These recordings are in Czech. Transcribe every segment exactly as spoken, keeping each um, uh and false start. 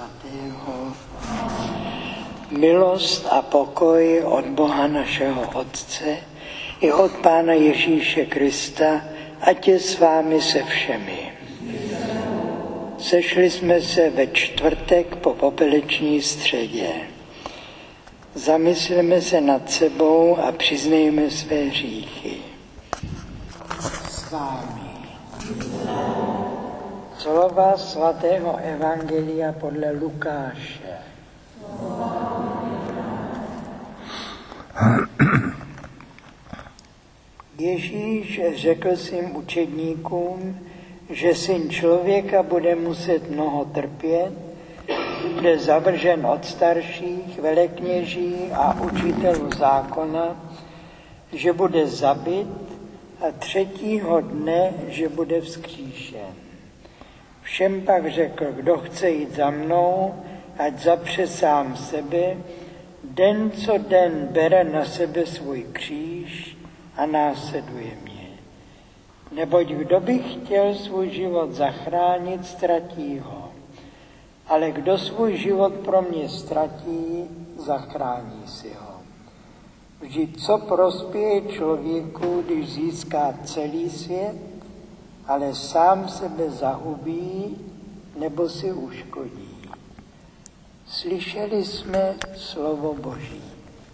Svatého. Milost a pokoj od Boha našeho Otce i od Pána Ježíše Krista, ať je s vámi se všemi. Sešli jsme se ve čtvrtek po popeleční středě. Zamysleme se nad sebou a přiznejme své hříchy. S vámi. Slova svatého evangelia podle Lukáše. Ježíš řekl svým učedníkům, že syn člověka bude muset mnoho trpět, bude zavržen od starších, velekněží a učitelů zákona, že bude zabit a třetího dne, že bude vzkříšen. Všem pak řekl, kdo chce jít za mnou, ať zapře sám sebe, den co den bere na sebe svůj kříž a následuje mě. Neboť kdo by chtěl svůj život zachránit, ztratí ho. Ale kdo svůj život pro mě ztratí, zachrání si ho. Vždyť co prospěje člověku, když získá celý svět, ale sám sebe zahubí nebo si uškodí. Slyšeli jsme slovo Boží.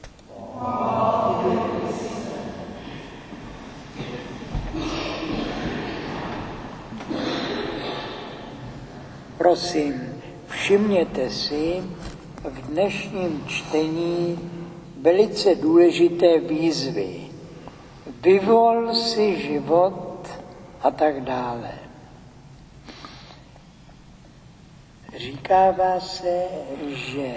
Prosím, všimněte si v dnešním čtení velice důležité výzvy. Vyvol si život a tak dále. Říkává se, že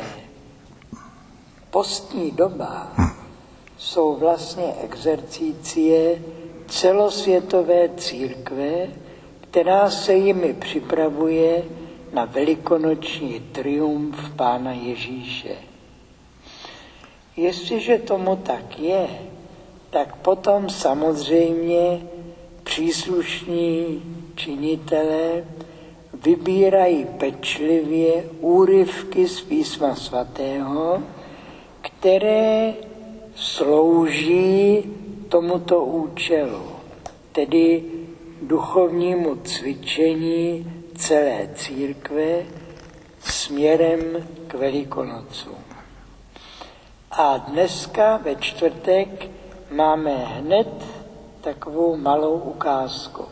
postní doba jsou vlastně exercície celosvětové církve, která se jimi připravuje na velikonoční triumf Pána Ježíše. Jestliže tomu tak je, tak potom samozřejmě příslušní činitelé vybírají pečlivě úryvky z Písma svatého, které slouží tomuto účelu, tedy duchovnímu cvičení celé církve směrem k Velikonocům. A dneska ve čtvrtek máme hned takovou malou ukázku.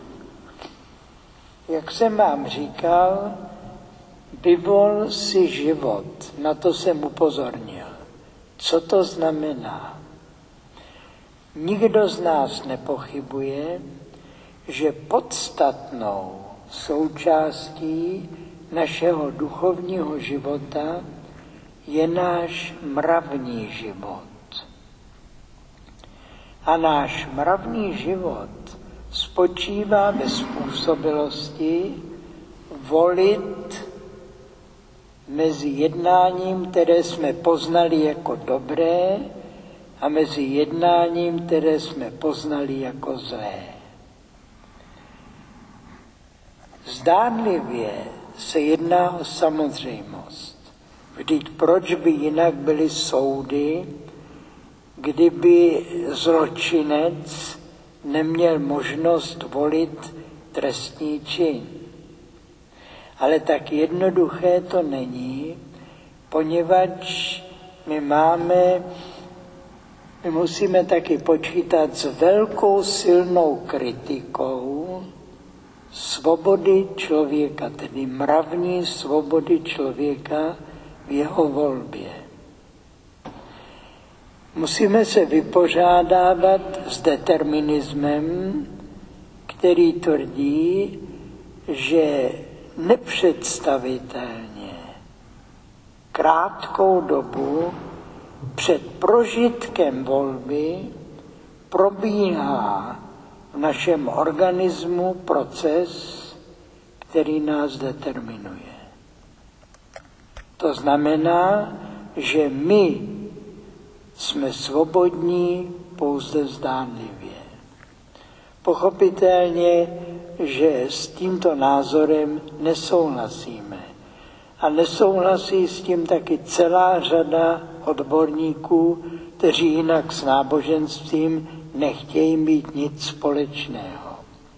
Jak jsem vám říkal, vyvol si život, na to jsem upozornil. Co to znamená? Nikdo z nás nepochybuje, že podstatnou součástí našeho duchovního života je náš mravní život. A náš mravní život spočívá ve způsobilosti volit mezi jednáním, které jsme poznali jako dobré, a mezi jednáním, které jsme poznali jako zlé. Zdánlivě se jedná o samozřejmost. Vždyť proč by jinak byly soudy, kdyby zločinec neměl možnost volit trestný čin. Ale tak jednoduché to není, poněvadž my máme, my musíme taky počítat s velkou silnou kritikou svobody člověka, tedy mravní svobody člověka v jeho volbě. Musíme se vypořádávat s determinismem, který tvrdí, že nepředstavitelně krátkou dobu před prožitkem volby probíhá v našem organismu proces, který nás determinuje. To znamená, že my jsme svobodní pouze zdánlivě. Pochopitelně, že s tímto názorem nesouhlasíme. A nesouhlasí s tím taky celá řada odborníků, kteří jinak s náboženstvím nechtějí mít nic společného.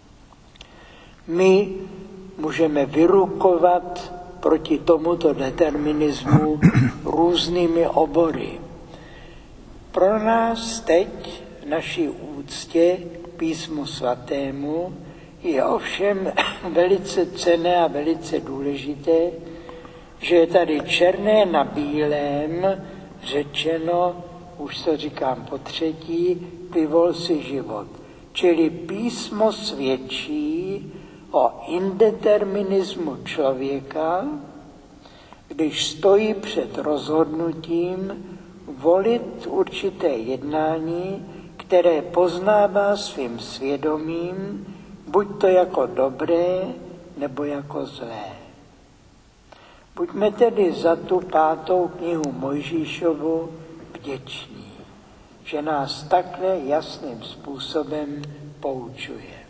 My můžeme vyrukovat proti tomuto determinismu různými obory. Pro nás teď v naší úctě k Písmu svatému je ovšem velice cenné a velice důležité, že je tady černé na bílém řečeno, už to říkám po třetí, vyvol si život. Čili písmo svědčí o indeterminismu člověka, když stojí před rozhodnutím volit určité jednání, které poznává svým svědomím, buď to jako dobré, nebo jako zlé. Buďme tedy za tu pátou knihu Mojžíšovu vděční, že nás takhle jasným způsobem poučuje.